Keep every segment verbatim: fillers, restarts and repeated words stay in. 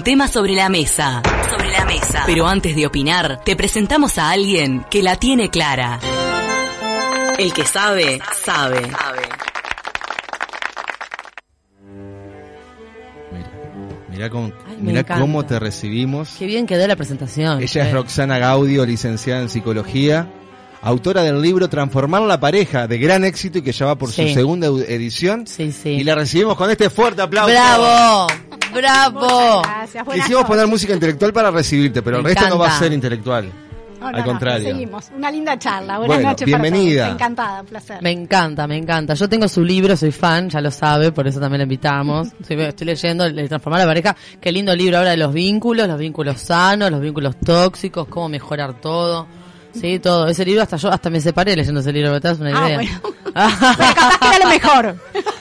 tema sobre la mesa. Sobre la mesa. Pero antes de opinar, te presentamos a alguien que la tiene clara. El que sabe, sabe. Mirá, cómo, Ay, mirá cómo te recibimos. Qué bien quedó la presentación. Ella eh. es Roxana Gaudio, licenciada en Psicología, autora del libro Transformar la Pareja, de gran éxito y que ya va por Sí. su segunda edición. Sí, sí. Y la recibimos con este fuerte aplauso. ¡Bravo! ¡Bravo! Gracias, buenas Quisimos poner noches. música intelectual para recibirte, pero Me el resto no va a encanta. ser intelectual. No, no, Al no, contrario. seguimos. Una linda charla. Buenas Bueno, noches bienvenida. para todos. Encantada, un placer. Me encanta, me encanta. Yo tengo su libro, soy fan, ya lo sabe, por eso también la invitamos. Estoy, estoy leyendo el de Transformar la Pareja. Qué lindo libro ahora de los vínculos, los vínculos sanos, los vínculos tóxicos, cómo mejorar todo. Sí, todo. Ese libro hasta yo hasta me separé leyendo ese libro, ¿me das una Ah, idea? bueno. Bueno, capaz que era lo mejor.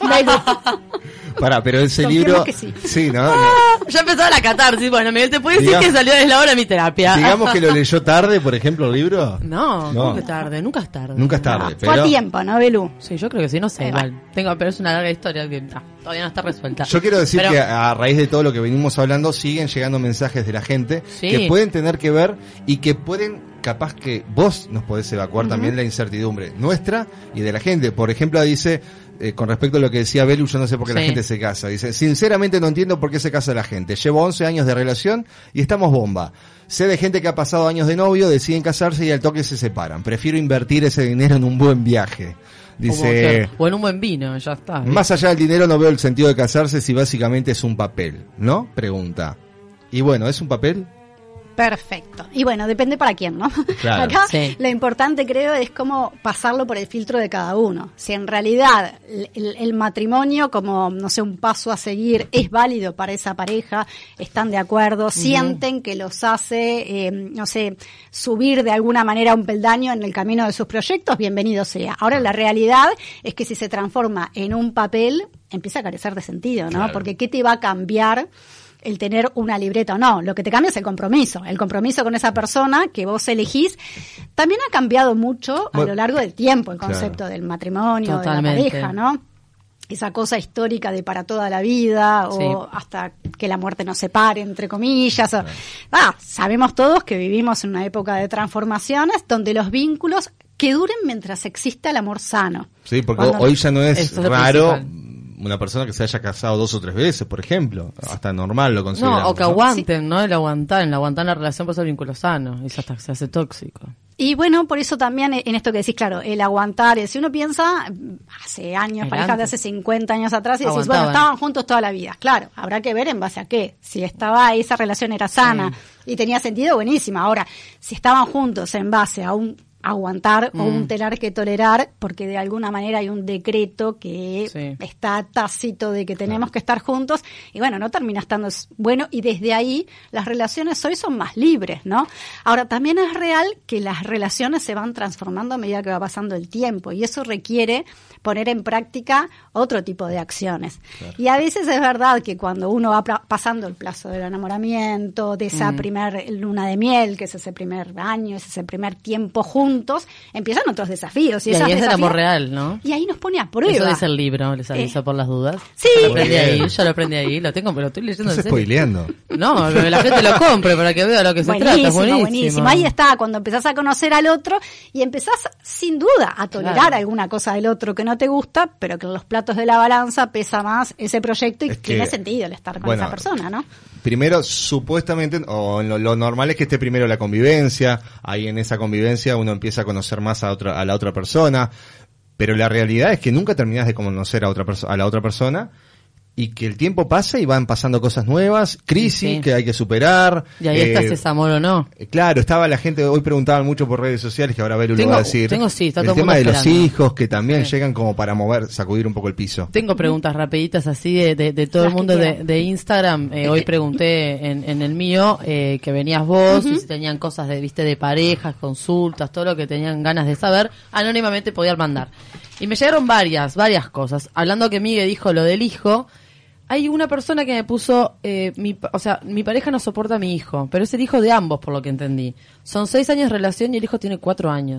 Pará, pero ese Confiemos libro... que sí. Sí, ¿no? Ya empezaba la catarsis. Bueno, Miguel, ¿te puedes decir Digamos- que salió desde la hora de mi terapia? Digamos que lo leyó tarde, por ejemplo, el libro. No, No. nunca es tarde, nunca es tarde. Nunca es tarde, Fue a pero... tiempo, ¿no, Belú? Sí, yo creo que sí, no sé, Ahí va. igual. Tengo, pero es una larga historia que ah, todavía no está resuelta. Yo quiero decir Pero- que a raíz de todo lo que venimos hablando siguen llegando mensajes de la gente Sí. que pueden tener que ver y que pueden, capaz que vos nos podés evacuar también la incertidumbre nuestra y de la gente. Por ejemplo, dice, eh, con respecto a lo que decía Belu, yo no sé por qué la Sí. gente se casa. Dice, sinceramente no entiendo por qué se casa la gente. Llevo once años de relación y estamos bomba. Sé de gente que ha pasado años de novio, deciden casarse y al toque se separan. Prefiero invertir ese dinero en un buen viaje. Como Dice... que- o en un buen vino, ya está. Más allá del dinero no veo el sentido de casarse si básicamente es un papel, ¿no? Pregunta. Y bueno, ¿es un papel? Perfecto. Y bueno, depende para quién, ¿no? Claro. Acá Sí. lo importante creo es cómo pasarlo por el filtro de cada uno. Si en realidad el, el- el matrimonio como, no sé, un paso a seguir es válido para esa pareja, están de acuerdo, sienten que los hace, eh, no sé, subir de alguna manera un peldaño en el camino de sus proyectos, bienvenido sea. Ahora la realidad es que si se transforma en un papel, empieza a carecer de sentido, ¿no? Claro. Porque ¿qué te va a cambiar el tener una libreta o no? Lo que te cambia es el compromiso, el compromiso con esa persona que vos elegís. También ha cambiado mucho a Bueno, lo largo del tiempo el claro. concepto del matrimonio, Totalmente. de la pareja, ¿no? Esa cosa histórica de para toda la vida o Sí. hasta que la muerte nos separe, entre comillas. O, ah, sabemos todos que vivimos en una época de transformaciones donde los vínculos que duren mientras exista el amor sano. Sí, porque Cuando- hoy ya no es Eso es lo raro principal. una persona que se haya casado dos o tres veces, por ejemplo. Hasta normal lo consideramos. No, o que aguanten, ¿no? El aguantar, el aguantar la relación por ser vínculo sano. Y eso hasta se hace tóxico. Y bueno, por eso también en esto que decís, claro, el aguantar, si uno piensa hace años, Era parejas de antes. hace cincuenta años atrás, y decís, Aguantaban. bueno, estaban juntos toda la vida. Claro, habrá que ver en base a qué. Si estaba, esa relación era sana y tenía sentido, buenísima. Ahora, si estaban juntos en base a un aguantar o un tener que tolerar, porque de alguna manera hay un decreto que Sí. está tácito de que tenemos que estar juntos, y bueno, no termina estando s- bueno, y desde ahí las relaciones hoy son más libres, ¿no? Ahora, también es real que las relaciones se van transformando a medida que va pasando el tiempo, y eso requiere poner en práctica otro tipo de acciones. Y a veces es verdad que cuando uno va pra- pasando el plazo del enamoramiento, de esa primer luna de miel, que es ese primer año, es ese primer tiempo juntos, empiezan otros desafíos. Y, Y esos ahí es el desafíos- amor real, ¿no? Y ahí nos pone a prueba. Eso dice el libro, les aviso Eh, por las dudas. sí. Yo lo aprendí Bien. ahí, yo lo aprendí ahí, lo tengo, pero lo estoy leyendo Estás en serio. spoileando. No, que la gente lo compre para que vea lo que se trata. Buenísimo, es buenísimo. buenísimo. Ahí está, cuando empezás a conocer al otro y empezás sin duda a tolerar Claro. alguna cosa del otro que no te gusta, pero que en los platos de la balanza pesa más ese proyecto y Es que- tiene sentido el estar con bueno, esa persona, ¿no? Primero, supuestamente, o lo, lo normal es que esté primero la convivencia, ahí en esa convivencia uno empieza a conocer más a otra, a la otra persona, pero la realidad es que nunca terminás de conocer a otra perso- a la otra persona, y que el tiempo pasa y van pasando cosas nuevas, crisis Sí, sí. que hay que superar. Y ahí eh, está si es amor o no. Eh, Claro, estaba la gente, hoy preguntaban mucho por redes sociales, que ahora Belu lo Tengo- va a decir. tengo, sí, está el todo el tema mundo de los esperando. hijos, que también Sí. llegan como para mover, sacudir un poco el piso. Tengo preguntas rapiditas así de, de, de todo Las el que mundo de, quieran. de Instagram. Eh, hoy pregunté en, en el mío eh, que venías vos y si tenían cosas de viste de parejas, consultas, todo lo que tenían ganas de saber. Anónimamente podían mandar. Y me llegaron varias, varias cosas. Hablando que Miguel dijo lo del hijo, hay una persona que me puso, eh, mi, pa- o sea, mi pareja no soporta a mi hijo, pero es el hijo de ambos, por lo que entendí. Son seis años de relación y el hijo tiene cuatro años.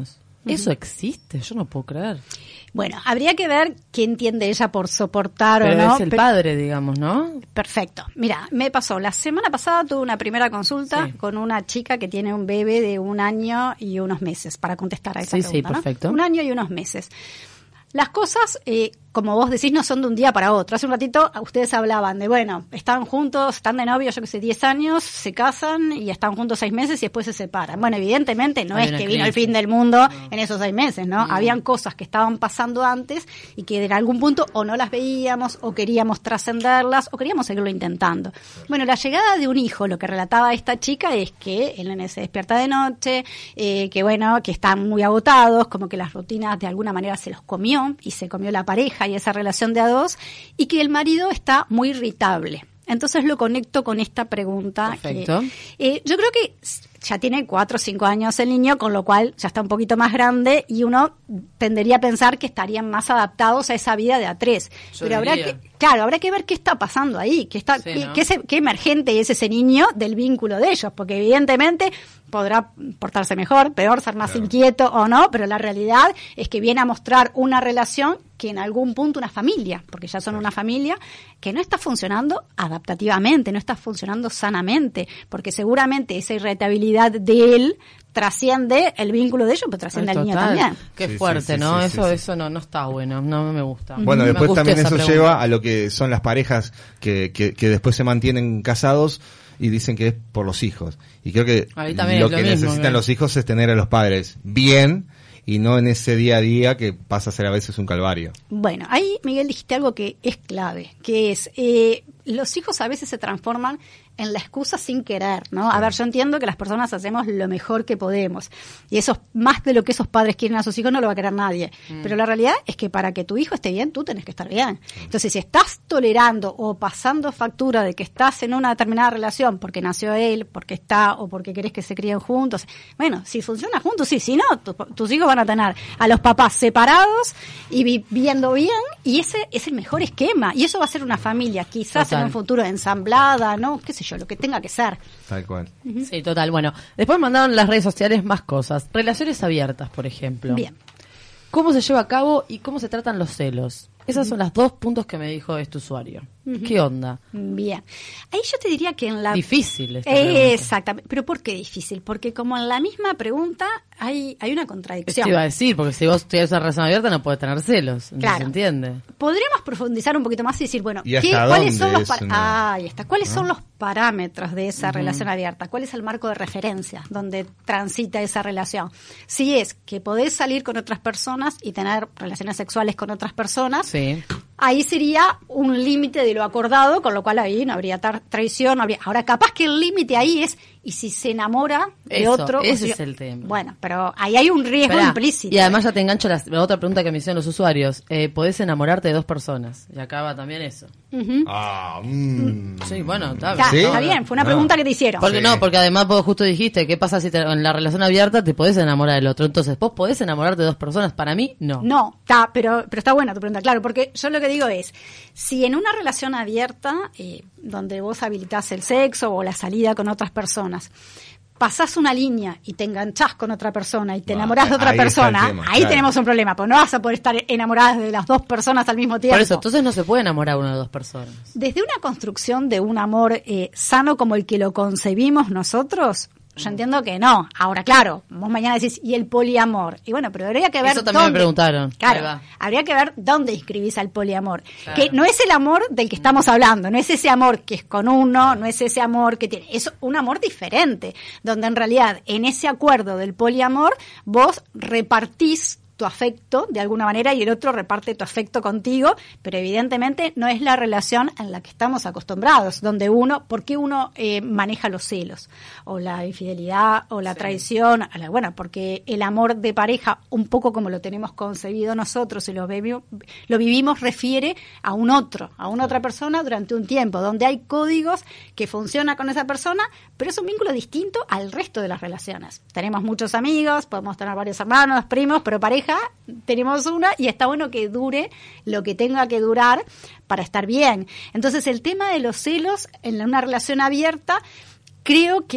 ¿Eso existe? Yo no puedo creer. Bueno, habría que ver qué entiende ella por soportar Pero o no. es el Pero- padre, digamos, ¿no? Perfecto. Mira, me pasó, la semana pasada tuve una primera consulta Sí. con una chica que tiene un bebé de un año y unos meses, para contestar a esa Sí, sí, pregunta, ¿no? perfecto. Un año y unos meses. Las cosas, eh, como vos decís, no son de un día para otro. Hace un ratito ustedes hablaban de, bueno, están juntos, están de novios, yo que sé, diez años, se casan y están juntos seis meses y después se separan. Bueno, evidentemente no Hay es una que vino el crisis. fin del mundo en esos seis meses, ¿no? Mm. Habían cosas que estaban pasando antes y que en algún punto o no las veíamos o queríamos trascenderlas o queríamos seguirlo intentando. Bueno, la llegada de un hijo, lo que relataba esta chica es que el nene se despierta de noche, eh, que bueno, que están muy agotados, como que las rutinas de alguna manera se los comió y se comió la pareja y esa relación de a dos, y que el marido está muy irritable. Entonces lo conecto con esta pregunta. Perfecto. Que, eh, yo creo que ya tiene cuatro o cinco años el niño, con lo cual ya está un poquito más grande y uno tendería a pensar que estarían más adaptados a esa vida de a tres. Yo Pero habrá diría. que, claro, habrá que ver qué está pasando ahí, qué está, Sí, qué, ¿no? qué ese- qué emergente es ese niño del vínculo de ellos, porque evidentemente podrá portarse mejor, peor, ser más inquieto o no, pero la realidad es que viene a mostrar una relación que en algún punto una familia, porque ya son una familia, que no está funcionando adaptativamente, no está funcionando sanamente, porque seguramente esa irritabilidad de él trasciende el vínculo de ellos, pero trasciende Ay, al niño total. también. Qué Sí, sí, fuerte, sí, ¿no? sí, eso sí, sí. eso no no está bueno, no, no me gusta. Bueno, Me después angustia también esa eso pregunta. lleva a lo que son las parejas que, que, que después se mantienen casados y dicen que es por los hijos. Y creo que Ahí también lo es lo que mismo, necesitan ¿eh? los hijos es tener a los padres bien y no en ese día a día que pasa a ser a veces un calvario. Bueno, ahí, Miguel, dijiste algo que es clave, que es, eh, los hijos a veces se transforman en la excusa sin querer, ¿no? A ver, yo entiendo que las personas hacemos lo mejor que podemos, y eso, más de lo que esos padres quieren a sus hijos, no lo va a querer nadie. Mm. Pero la realidad es que para que tu hijo esté bien, tú tenés que estar bien. Entonces, si estás tolerando o pasando factura de que estás en una determinada relación porque nació él, porque está, o porque querés que se críen juntos, bueno, si funciona juntos, sí, si no, tu- tus hijos van a tener a los papás separados y viviendo bien, y ese es el mejor esquema, y eso va a ser una familia quizás Total. en un futuro ensamblada, ¿no? Qué sé yo, lo que tenga que ser. Tal cual. Sí, total. Bueno, después mandaron las redes sociales más cosas. Relaciones abiertas, por ejemplo. Bien. ¿Cómo se lleva a cabo y cómo se tratan los celos? Esos son los dos puntos que me dijo este usuario. ¿Qué onda? Bien. Ahí yo te diría que en la... Difícil esta pregunta. Exactamente. ¿Pero por qué difícil? Porque como en la misma pregunta hay, hay una Eso contradicción. te iba a decir, porque si vos tienes una relación abierta no puedes tener celos. ¿No Claro. se entiende? Podríamos profundizar un poquito más y decir, bueno, ¿Y hasta ¿qué, ¿cuáles dónde son los es par- una- ah, ahí está. ¿Cuáles son los parámetros de esa relación abierta? ¿Cuál es el marco de referencia donde transita esa relación? Si es que podés salir con otras personas y tener relaciones sexuales con otras personas, Sí. ahí sería un límite de lo acordado, con lo cual ahí no habría tar- traición, no habría... Ahora, capaz que el límite ahí es, y si se enamora de Eso, otro... o ese si- es el tema. Bueno, pero ahí hay un riesgo Esperá, implícito. y además ya te engancho la, la otra pregunta que me hicieron los usuarios. Eh, podés enamorarte de dos personas. Y acá va también eso. Ujú. Ah, mm. Sí, bueno, está, Está, ¿Sí? está bien, fue una No. pregunta que te hicieron. Porque Sí. no, porque además vos justo dijiste, ¿qué pasa si te- en la relación abierta te podés enamorar del otro? Entonces, ¿vos podés enamorarte de dos personas? Para mí, no. No, está, pero, pero está buena tu pregunta, claro, porque yo lo que digo es, si en una relación abierta, eh, donde vos habilitás el sexo o la salida con otras personas, pasás una línea y te enganchás con otra persona y te Ah, enamorás de otra ahí está el persona, tema, ahí claro. tenemos un problema, pues no vas a poder estar enamoradas de las dos personas al mismo tiempo. Por eso, entonces no se puede enamorar una de dos personas. Desde una construcción de un amor eh, sano como el que lo concebimos nosotros, Mm. yo entiendo que no. Ahora, claro, vos mañana decís, ¿y el poliamor? Y bueno, pero habría que ver Eso también me dónde- preguntaron. Ahí Claro, va. habría que ver dónde inscribís al poliamor. Claro. Que no es el amor del que estamos hablando, no es ese amor que es con uno, no es ese amor que tiene, es un amor diferente, donde en realidad en ese acuerdo del poliamor vos repartís tu afecto de alguna manera y el otro reparte tu afecto contigo, pero evidentemente no es la relación en la que estamos acostumbrados, donde uno, ¿por qué uno eh, maneja los celos? O la infidelidad, o la Sí. traición, a la- bueno, porque el amor de pareja, un poco como lo tenemos concebido nosotros y lo, bebi- lo vivimos, refiere a un otro, a una otra persona durante un tiempo, donde hay códigos que funcionan con esa persona, pero es un vínculo distinto al resto de las relaciones. Tenemos muchos amigos, podemos tener varios hermanos, primos, pero pareja tenemos una y está bueno que dure lo que tenga que durar para estar bien. Entonces el tema de los celos en una relación abierta creo que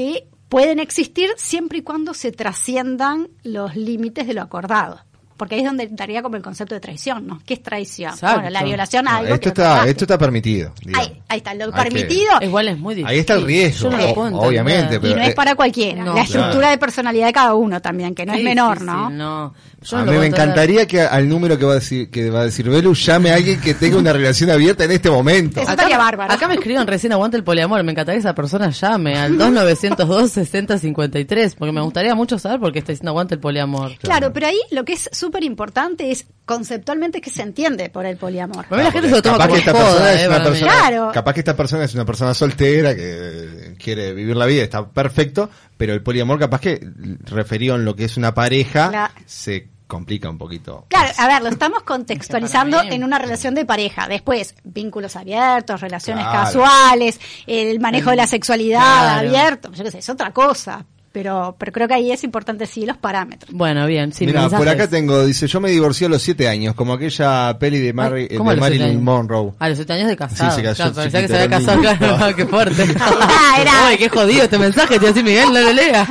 pueden existir siempre y cuando se trasciendan los límites de lo acordado. Porque ahí es donde entraría como el concepto de traición, ¿no? ¿Qué es traición? Exacto. Bueno, la violación a No, algo esto que está, acordaste. esto está permitido. digamos. Ahí, ahí está, lo Hay permitido. Igual es muy difícil. Ahí está el riesgo, Yo no lo puedo o- obviamente, entender. pero- Y no es eh, para cualquiera. no, la estructura claro. de personalidad de cada uno también, que no es Qué menor, difícil, ¿no? no. Yo A no lo mí me puedo entender. encantaría que al número que va a decir que va a decir Belu llame a alguien que tenga una relación abierta en este momento. Eso Acá, estaría bárbaro. acá me escriben recién aguante el poliamor. Me encantaría que esa persona llame al dos nueve cero dos, seis cero cinco tres, porque me gustaría mucho saber por qué está diciendo aguante el poliamor. Claro, pero ahí lo que es súper importante es conceptualmente que se entiende por el poliamor. Para mí la gente se lo toma Capaz como que esta joda, persona es eh, una para mí. persona, Claro. capaz que esta persona es una persona soltera que quiere vivir la vida, está perfecto, pero el poliamor capaz que referido en lo que es una pareja Claro. se complica un poquito. Claro, a ver, lo estamos contextualizando Para mí- en una relación de pareja. Después, vínculos abiertos, relaciones Claro. casuales, el manejo de la sexualidad Claro. abierto, yo qué sé, es otra cosa. Pero, pero creo que ahí es importante sí los parámetros. Bueno, bien, sí, Mira, por mensajes. acá tengo, dice, yo me divorcié a los siete años, como aquella peli de, Mary, Ay, ¿cómo de a los siete Marilyn años? Monroe. A los siete años de casado. Sí, se casó Claro, parecía que chiquito, se había era casado, niño. claro, qué fuerte. Ah, era- Ay, qué jodido este mensaje, te decía Miguel, no lo leas.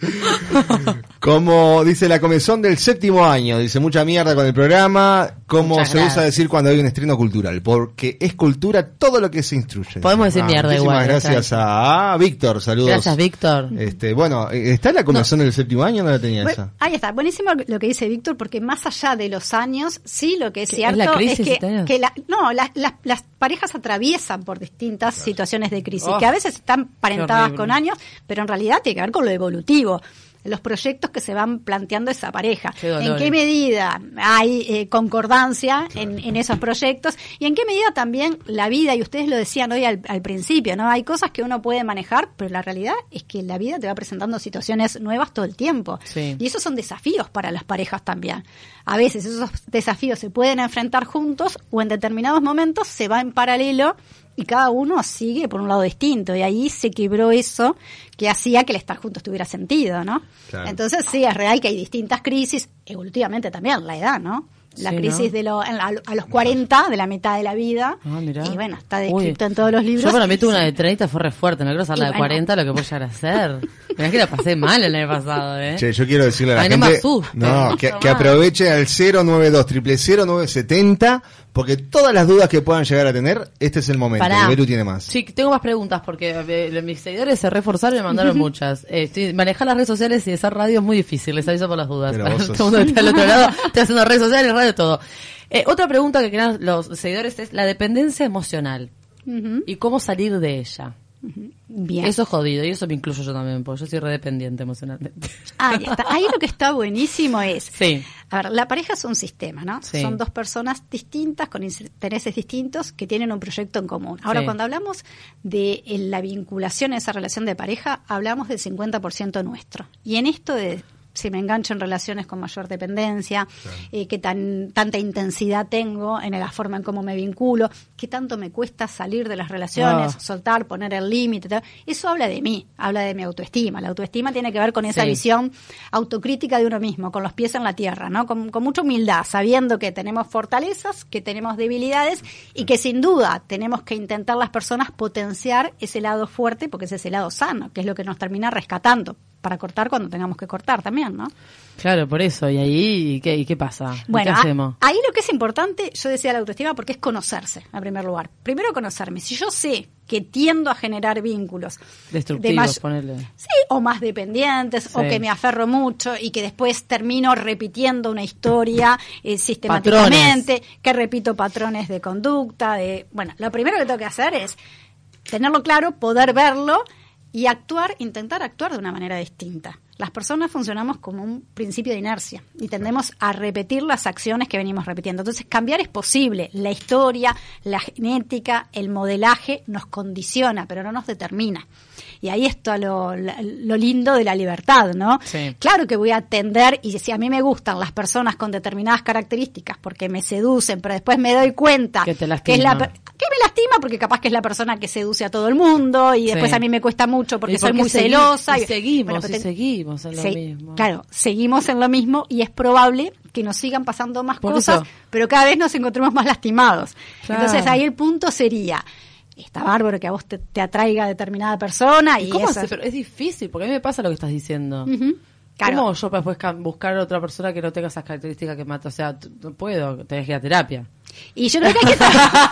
Como dice la comezón del séptimo año, dice mucha mierda con el programa, como Muchas se gracias. usa decir cuando hay un estreno cultural, porque es cultura todo lo que se instruye. Podemos decir mierda muchísimas igual, gracias a, a Víctor, saludos. Gracias, Víctor. Este, bueno, ¿está la comezón del séptimo año o no la tenía Bueno, esa? ahí está, buenísimo lo que dice Víctor, porque más allá de los años, sí, lo que es ¿Qué, cierto es la crisis, es siete que, años? que la, no, las, las, las parejas atraviesan por distintas situaciones de crisis, Oh, que a veces están parentadas horrible. con años, pero en realidad tiene que ver con lo evolutivo. Los proyectos que se van planteando esa pareja. Qué dolor. ¿En qué medida hay eh, concordancia en, en esos proyectos? Y en qué medida también la vida, y ustedes lo decían hoy al, al principio, ¿no? Hay cosas que uno puede manejar, pero la realidad es que la vida te va presentando situaciones nuevas todo el tiempo. Sí. Y esos son desafíos para las parejas también. A veces esos desafíos se pueden enfrentar juntos o en determinados momentos se va en paralelo y cada uno sigue por un lado distinto. Y ahí se quebró eso que hacía que el estar juntos tuviera sentido, ¿no? Claro. Entonces sí, es real que hay distintas crisis, evolutivamente también, la edad, ¿no? La Sí, crisis ¿no? de lo, en la- a los cuarenta, de la mitad de la vida. Ah, mirá. Y bueno, está Uy. descrito en todos los libros. Yo para mí tuve una de treinta, fue re fuerte, no quiero hacer la Y de bueno. cuarenta, lo que puedo llegar a hacer. Mirá que la pasé mal el año pasado, ¿eh? Che, yo quiero decirle a la Ay, no me gente asustes, no, no que, está que mal. aproveche al cero nueve dos, cero cero cero nueve siete cero, porque todas las dudas que puedan llegar a tener, este es el momento. Pará. El Belu tiene más. Sí, tengo más preguntas porque eh, mis seguidores se reforzaron y me mandaron muchas. Eh, estoy- manejar las redes sociales y hacer radio es muy difícil, les aviso por las dudas. Pero vos sos- Todo el mundo que está al otro lado, estoy haciendo redes sociales, radio, todo. Eh, otra pregunta que querían los seguidores es la dependencia emocional Ujú. y cómo salir de ella. Bien. Eso es jodido y eso me incluyo yo también, porque yo soy redependiente emocionalmente. Ahí está. Ahí lo que está buenísimo es, Sí. a ver, la pareja es un sistema, ¿no? Sí. Son dos personas distintas, con intereses distintos, que tienen un proyecto en común. Ahora, Sí. cuando hablamos de eh, la vinculación en esa relación de pareja, hablamos del cincuenta por ciento nuestro. Y en esto de si me engancho en relaciones con mayor dependencia, eh, qué tan, tanta intensidad tengo en la forma en cómo me vinculo, qué tanto me cuesta salir de las relaciones, Ah. soltar, poner el límite. tal. Eso habla de mí, habla de mi autoestima. La autoestima tiene que ver con esa Sí. visión autocrítica de uno mismo, con los pies en la tierra, ¿no? Con, con mucha humildad, sabiendo que tenemos fortalezas, que tenemos debilidades y que sin duda tenemos que intentar las personas potenciar ese lado fuerte, porque es ese lado sano, que es lo que nos termina rescatando para cortar cuando tengamos que cortar también, ¿no? Claro, por eso. ¿Y ahí qué, y qué pasa? ¿Y Bueno, ¿qué a- hacemos? ahí lo que es importante, yo decía la autoestima, porque es conocerse, en primer lugar. Primero conocerme. Si yo sé que tiendo a generar vínculos Destructivos, may- ponerle. Sí, o más dependientes, o Sí. que me aferro mucho y que después termino repitiendo una historia eh, sistemáticamente, que repito patrones de conducta, de bueno, lo primero que tengo que hacer es tenerlo claro, poder verlo y actuar, intentar actuar de una manera distinta. Las personas funcionamos como un principio de inercia y tendemos a repetir las acciones que venimos repitiendo. Entonces, cambiar es posible. La historia, la genética, el modelaje nos condiciona, pero no nos determina. Y ahí está lo, la- lo lindo de la libertad, ¿no? Sí. Claro que voy a atender, y si a mí me gustan las personas con determinadas características porque me seducen, pero después me doy cuenta Que te es la lastima. per- que me lastima porque capaz que es la persona que seduce a todo el mundo y después Sí. a mí me cuesta mucho porque ¿Y por soy qué muy segui- celosa. y seguimos, Bueno, pero y seguimos en lo se- mismo? Claro, seguimos en lo mismo y es probable que nos sigan pasando más Por cosas, eso. pero cada vez nos encontremos más lastimados. Claro. Entonces ahí el punto sería, Y está bárbaro que a vos te, te atraiga determinada persona. ¿Y, ¿Y cómo eso hace? Pero es difícil, porque a mí me pasa lo que estás diciendo. Uh-huh. Claro. ¿Cómo yo después buscar a otra persona que no tenga esas características que mata? O sea, t- no puedo, tenés que ir a terapia. Y yo creo que hay que...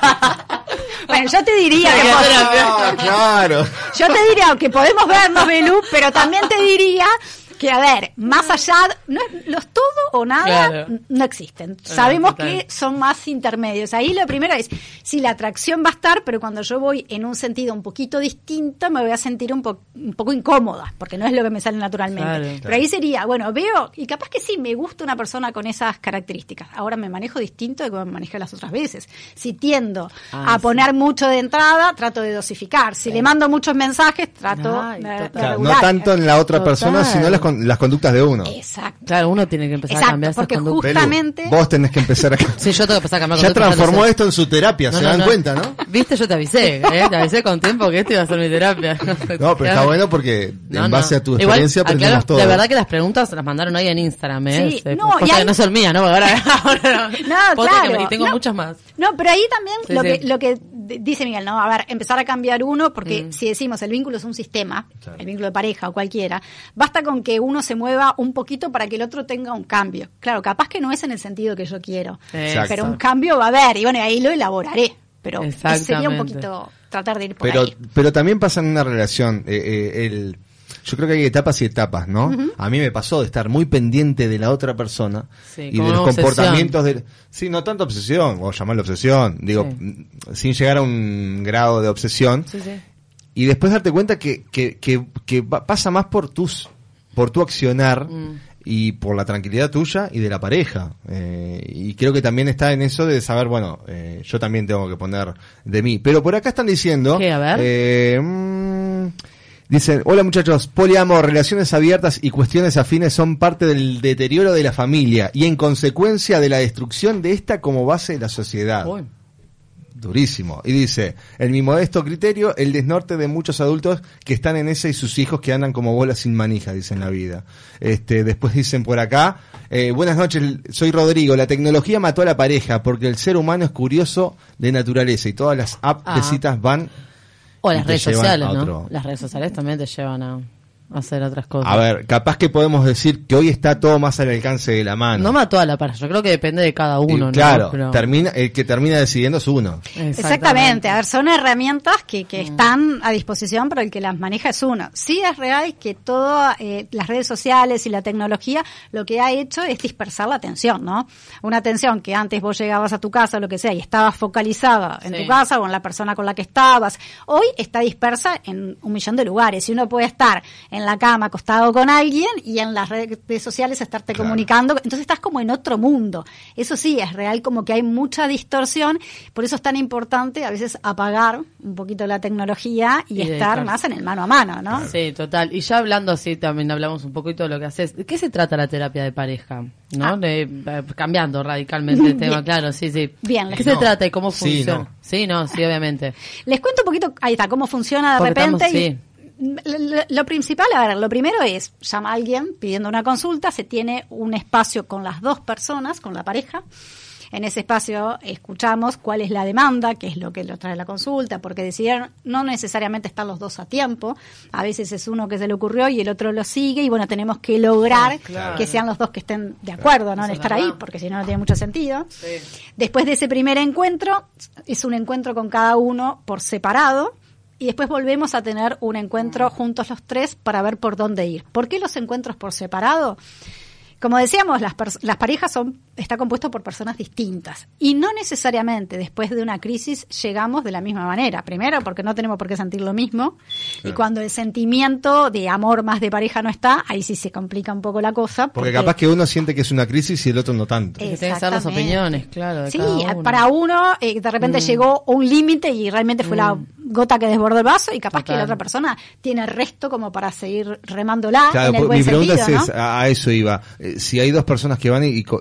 Bueno, yo te diría que... Ah, claro. Yo te diría que podemos vernos, Belú, pero también te diría que, a ver, más allá, no es, los todo o nada Claro. no existen. Sabemos total. que son más intermedios. Ahí lo primero es, si la atracción va a estar, pero cuando yo voy en un sentido un poquito distinto, me voy a sentir un, po- un poco incómoda, porque no es lo que me sale naturalmente. Claro. Pero Claro. ahí sería, bueno, veo, y capaz que sí, me gusta una persona con esas características. Ahora me manejo distinto de como me manejé las otras veces. Si tiendo Ah, a sí. poner mucho de entrada, trato de dosificar. Si le mando muchos mensajes, trato Ay, de, de total. Claro, no regular. tanto en la otra Total. persona, sino las, con- las conductas de uno. Exacto. Claro, uno tiene que empezar Exacto, a cambiar esas porque conductas. Belú, justamente- vos tenés que empezar a... Sí, yo tengo que empezar a cambiar Ya conductas, lo transformó sé. esto en su terapia, No, se no, dan no. cuenta, ¿no? Viste, yo te avisé, ¿eh? Te avisé con tiempo que esto iba a ser mi terapia. No, pero está bueno porque No, en no. base a tu Igual, experiencia aprendemos aclaro, todo. de verdad que las preguntas las mandaron ahí en Instagram, ¿eh? Sí, Eh, no, cosa y que hay- no son mías, ¿no? Porque ahora, ahora No, posta que claro. me- tengo no, muchas más. No, pero ahí también Sí, lo sí. que lo que d- dice Miguel, ¿no? A ver, empezar a cambiar uno, porque Mm. si decimos el vínculo es un sistema, Claro. el vínculo de pareja o cualquiera, basta con que uno se mueva un poquito para que el otro tenga un cambio. Claro, capaz que no es en el sentido que yo quiero, Exacto. pero un cambio va a haber, y bueno, ahí lo elaboraré. Pero sería un Exactamente. poquito tratar de ir por Pero, ahí. pero también pasa en una relación, eh, eh, el, yo creo que hay etapas y etapas, ¿no? A mí me pasó de estar muy pendiente de la otra persona Sí, y como de los una obsesión. comportamientos de... Sí, no tanto obsesión, o llamarlo obsesión, digo, Sí. mm, sin llegar a un grado de obsesión, Sí, sí. y después darte cuenta que, que, que, que va- pasa más por tus por tu accionar Mm. y por la tranquilidad tuya y de la pareja. Eh, y creo que también está en eso de saber, bueno, eh, yo también tengo que poner de mí. Pero por acá están diciendo... ¿Qué? A ver. eh, mm, dicen, hola muchachos, poliamor, relaciones abiertas y cuestiones afines son parte del deterioro de la familia y en consecuencia de la destrucción de esta como base de la sociedad. Uy. Durísimo. Y dice, en mi modesto criterio, el desnorte de muchos adultos que están en esa y sus hijos que andan como bolas sin manija, dicen la vida. Este, después dicen por acá, eh, buenas noches, soy Rodrigo, la tecnología mató a la pareja porque el ser humano es curioso de naturaleza y todas las apps Ah. de citas van... O y las te redes llevan sociales, a ¿no? otro. Las redes sociales también te llevan a hacer otras cosas. A ver, capaz que podemos decir que hoy está todo más al alcance de la mano. No mató a la pareja, yo creo que depende de cada Y uno, ¿no? claro, Pero- termina, el que termina decidiendo es uno. Exactamente, a ver, son herramientas que, Mm. que están a disposición, pero el que las maneja es uno. Sí es real que todas eh, las redes sociales y la tecnología lo que ha hecho es dispersar la atención, ¿no? Una atención que antes vos llegabas a tu casa o lo que sea y estabas focalizada en Sí. tu casa o en la persona con la que estabas, hoy está dispersa en un millón de lugares y uno puede estar en la cama acostado con alguien y en las redes sociales estarte Claro. comunicando, entonces estás como en otro mundo. Eso sí, es real como que hay mucha distorsión, por eso es tan importante a veces apagar un poquito la tecnología y, Y estar dedicarse. más en el mano a mano, ¿no? Sí, total. Y ya hablando así, también hablamos un poquito de lo que haces. ¿De qué se trata la terapia de pareja? ¿No? Ah. De, eh, cambiando radicalmente el tema, Bien. claro, sí, sí. Bien, ¿De les- qué se No. trata y cómo Sí, funciona? no. Sí, no, sí, obviamente. Les cuento un poquito, ahí está, cómo funciona de Porque repente. estamos- y- sí. Lo, lo principal, a ver, lo primero es, llama a alguien pidiendo una consulta, se tiene un espacio con las dos personas, con la pareja. En ese espacio escuchamos cuál es la demanda, qué es lo que lo trae la consulta, porque decidieron no necesariamente estar los dos a tiempo. A veces es uno que se le ocurrió y el otro lo sigue y bueno, tenemos que lograr Claro. que sean los dos que estén de acuerdo, ¿no? En Eso es estar ahí, verdad. porque si no, no tiene mucho sentido. Después de ese primer encuentro, es un encuentro con cada uno por separado. Y después volvemos a tener un encuentro juntos los tres para ver por dónde ir. ¿Por qué los encuentros por separado? Como decíamos, las, pers- las parejas son está compuesto por personas distintas. Y no necesariamente después de una crisis llegamos de la misma manera. Primero, porque no tenemos por qué sentir lo mismo. Y Claro. cuando el sentimiento de amor más de pareja no está, ahí sí se complica un poco la cosa. Porque capaz que uno siente que es una crisis y el otro no tanto. Que tienen que ser las Exactamente. opiniones, claro, de Sí, cada uno. para uno eh, de repente Mm. llegó un límite y realmente fue la gota que desbordó el vaso y capaz que la Total. otra persona tiene el resto como para seguir remándola Claro, en el pues, buen mi pregunta sentido, es, ¿no? a, a eso iba. Eh, si hay dos personas que van y, y co-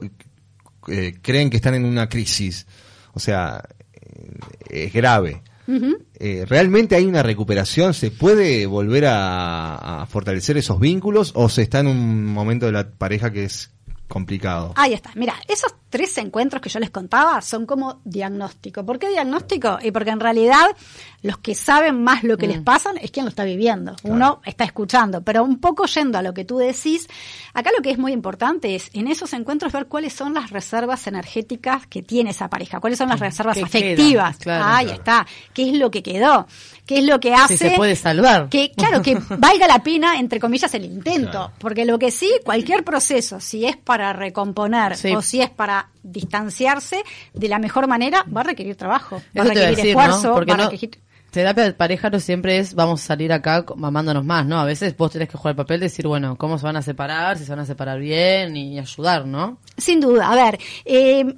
eh, creen que están en una crisis, o sea, eh, es grave. Ujú. Eh, ¿Realmente hay una recuperación? ¿Se puede volver a, a fortalecer esos vínculos o se está en un momento de la pareja que es complicado? Ahí está. Mira, eso tres encuentros que yo les contaba son como diagnóstico. ¿Por qué diagnóstico? Y porque en realidad los que saben más lo que mm. les pasa es quien lo está viviendo. Claro. Uno está escuchando, pero un poco yendo a lo que tú decís, acá lo que es muy importante es en esos encuentros ver cuáles son las reservas energéticas que tiene esa pareja, cuáles son las reservas ¿Qué afectivas. Queda? Claro, Ahí claro. está. ¿Qué es lo que quedó? ¿Qué es lo que hace? Si se puede salvar. Que, claro, que valga la pena, entre comillas, el intento. Claro. Porque lo que sí, cualquier proceso, si es para recomponer sí. o si es para distanciarse, de la mejor manera, va a requerir trabajo, va Eso a requerir decir, esfuerzo, ¿no? Porque va a no, requerir... terapia de pareja no siempre es vamos a salir acá mamándonos más, ¿no? A veces vos tenés que jugar el papel de decir, bueno, ¿cómo se van a separar? Si se van a separar bien y ayudar, ¿no? Sin duda. A ver, eh...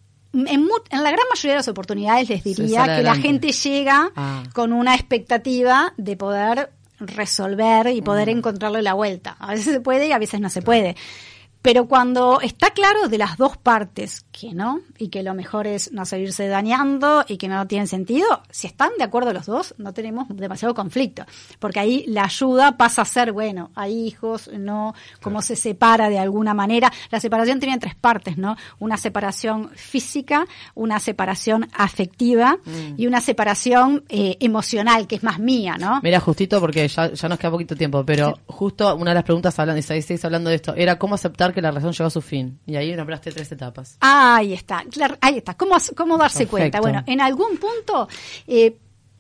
En, mu- en la gran mayoría de las oportunidades les diría que adelante. La gente llega ah. con una expectativa de poder resolver y poder mm. encontrarle la vuelta. A veces se puede y a veces no se puede. Pero cuando está claro de las dos partes que no, y que lo mejor es no seguirse dañando y que no tienen sentido, si están de acuerdo los dos, no tenemos demasiado conflicto. Porque ahí la ayuda pasa a ser, bueno, hay hijos, no, cómo se separa de alguna manera. La separación tiene tres partes, ¿no? Una separación física, una separación afectiva mm. y una separación eh, emocional, que es más mía, ¿no? Mira, justito, porque ya, ya nos queda poquito tiempo, pero sí. justo una de las preguntas, hablando, y seguís hablando de esto, era cómo aceptar que la relación llegó a su fin. Y ahí nombraste tres etapas. Ahí está, ahí está. ¿Cómo, cómo darse Perfecto. Cuenta? Bueno, en algún punto, eh,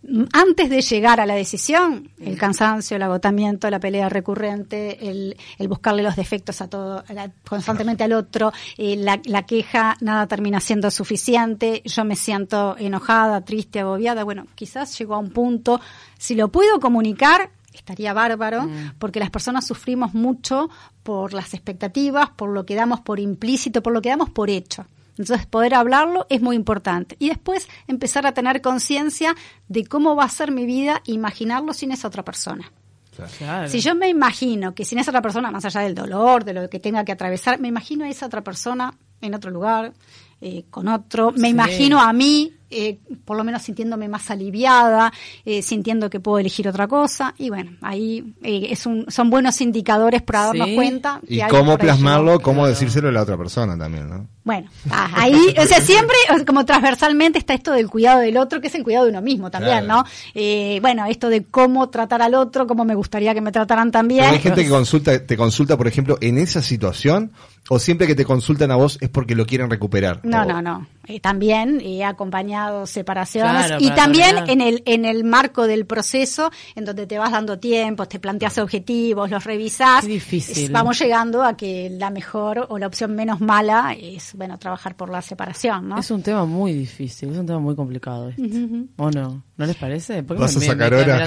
antes de llegar a la decisión, el cansancio, el agotamiento, la pelea recurrente, el, el buscarle los defectos a todo, la, constantemente al otro, eh, la, la queja, nada termina siendo suficiente, yo me siento enojada, triste, agobiada. Bueno, quizás llegó a un punto, si lo puedo comunicar, estaría bárbaro, mm. porque las personas sufrimos mucho por las expectativas, por lo que damos por implícito, por lo que damos por hecho. Entonces, poder hablarlo es muy importante. Y después, empezar a tener conciencia de cómo va a ser mi vida, imaginarlo sin esa otra persona. Claro. Si yo me imagino que sin esa otra persona, más allá del dolor, de lo que tenga que atravesar, me imagino a esa otra persona en otro lugar, eh, con otro, me sí. imagino a mí, eh, por lo menos sintiéndome más aliviada, eh, sintiendo que puedo elegir otra cosa, y bueno, ahí eh, es un, son buenos indicadores para darnos sí. cuenta. Y cómo plasmarlo, cómo claro. decírselo a la otra persona también, ¿no? Bueno, ah, ahí, o sea, siempre, como transversalmente está esto del cuidado del otro, que es el cuidado de uno mismo también, claro. ¿no? Eh, bueno, esto de cómo tratar al otro, cómo me gustaría que me trataran también. Pero hay gente que consulta, te consulta, por ejemplo, en esa situación, o siempre que te consultan a vos es porque lo quieren recuperar. No, o... no, no. Eh, también he acompañado separaciones claro, y también terminar. en el en el marco del proceso en donde te vas dando tiempo, te planteas objetivos, los revisás. Qué difícil. Es, vamos llegando a que la mejor o la opción menos mala es, bueno, trabajar por la separación, ¿no? Es un tema muy difícil, es un tema muy complicado este. Uh-huh. ¿O no? ¿No les parece? ¿Vas a sacar hora?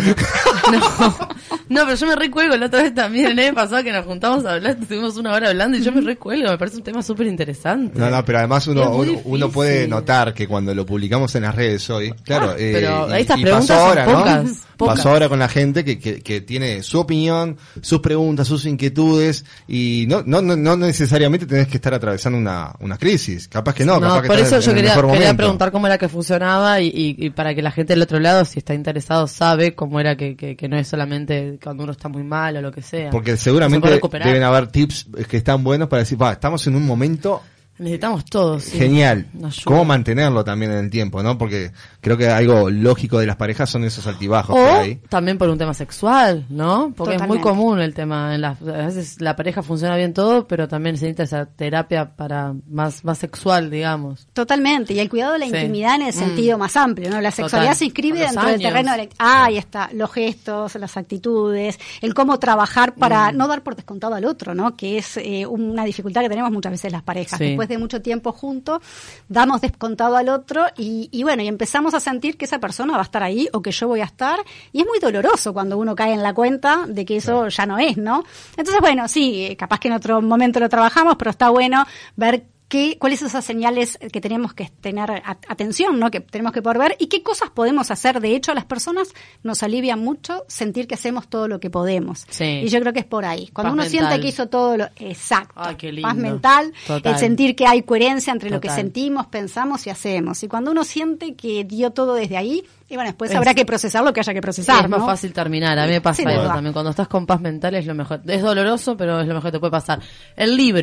No, no, pero yo me recuelgo la otra vez también, el año pasado que nos juntamos a hablar, estuvimos una hora hablando y yo me recuelgo, me parece un tema súper interesante. No, no, pero además uno, uno, uno puede notar que cuando lo publicamos en las redes hoy, claro, ah, eh, pero y, estas y preguntas pasó ahora, son ¿no? pocas, pocas. Pasó ahora con la gente que, que, que tiene su opinión, sus preguntas, sus inquietudes y no, no, no, no necesariamente tenés que estar atravesando una, una crisis, capaz que no, no capaz que por eso en, yo en quería, el mejor quería momento. preguntar cómo era que funcionaba y, y, y para que la gente del otro lado, si está interesado, sabe cómo era que, que, que no es solamente cuando uno está muy mal o lo que sea. Porque seguramente deben haber tips que están buenos para decir, va, estamos en un momento necesitamos todos. Sí. Genial. Cómo mantenerlo también en el tiempo, ¿no? Porque creo que algo lógico de las parejas son esos altibajos o que hay. También por un tema sexual, ¿no? Porque Totalmente. Es muy común el tema. En la, a veces la pareja funciona bien todo, pero también se necesita esa terapia para más más sexual, digamos. Totalmente. Y el cuidado de la sí. intimidad en el sentido mm. más amplio, ¿no? La sexualidad Total. Se inscribe dentro años. Del terreno de la... Ah, ahí está. Los gestos, las actitudes, el cómo trabajar para mm. no dar por descontado al otro, ¿no? Que es eh, una dificultad que tenemos muchas veces las parejas. Sí. Después de mucho tiempo juntos, damos descontado al otro y, y bueno, y empezamos a sentir que esa persona va a estar ahí o que yo voy a estar, y es muy doloroso cuando uno cae en la cuenta de que eso claro. ya no es, ¿no? Entonces, bueno, sí, capaz que en otro momento lo trabajamos, pero está bueno ver qué, cuáles son esas señales que tenemos que tener a, atención, ¿no? Que tenemos que poder ver y qué cosas podemos hacer. De hecho, a las personas nos alivia mucho sentir que hacemos todo lo que podemos. Sí. Y yo creo que es por ahí. Cuando paz uno mental. Siente que hizo todo lo... Exacto. Ay, qué lindo. Paz mental, Total. El sentir que hay coherencia entre Total. Lo que sentimos, pensamos y hacemos. Y cuando uno siente que dio todo desde ahí, y bueno, después es, habrá que procesar lo que haya que procesar, sí, es ¿no? más fácil terminar. A mí me pasa sí, eso también. Cuando estás con paz mental es lo mejor. Es doloroso, pero es lo mejor que te puede pasar. El libro.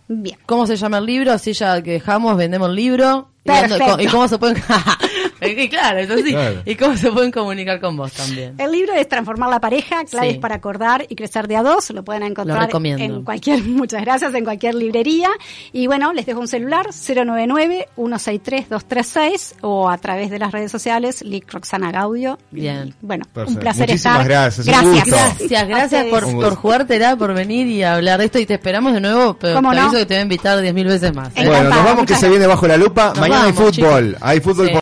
Bien. ¿Cómo se llama el libro? Así ya que dejamos, vendemos el libro. ¿Y, Perfecto. dónde- ¿Y cómo se pueden... Y claro, eso sí. Claro. ¿Y cómo se pueden comunicar con vos también? El libro es Transformar la pareja, claves Sí. para acordar y crecer de a dos. Lo pueden Lo encontrar recomiendo. en cualquier, muchas gracias, en cualquier librería. Y bueno, les dejo un celular, cero nueve nueve, uno seis tres, dos tres seis, o a través de las redes sociales, Lic Roxana Gaudio. Bien. Y, bueno, Perfecto. un placer Muchísimas estar. gracias, un Gracias. gusto. Gracias, gracias A por, ustedes. Un por gusto. jugártela, por venir y hablar de esto. Y te esperamos de nuevo, pero ¿Cómo te no? aviso que te voy a invitar diez mil veces más. Eh, Bueno, nos Encantada, vamos que muchas se viene bajo la lupa. Nos Mañana hay vamos, fútbol. chicos. Hay fútbol Sí. por